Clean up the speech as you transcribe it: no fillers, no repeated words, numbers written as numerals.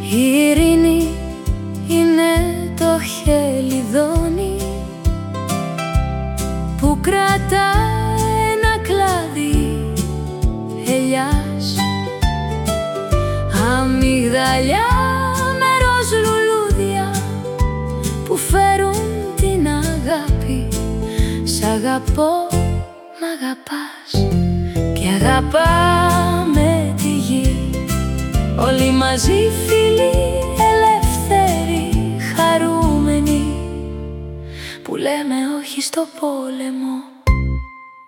Η ειρήνη είναι το χελιδόνι που κρατά ένα κλάδι ελιάς, αμυγδαλιά με ροζ λουλούδια που φέρουν την αγάπη. Σ' αγαπώ, μ' αγαπάς και αγαπάμε τη γη. Όλοι μαζί φίλοι, ελεύθεροι, χαρούμενοι, που λέμε όχι στο πόλεμο.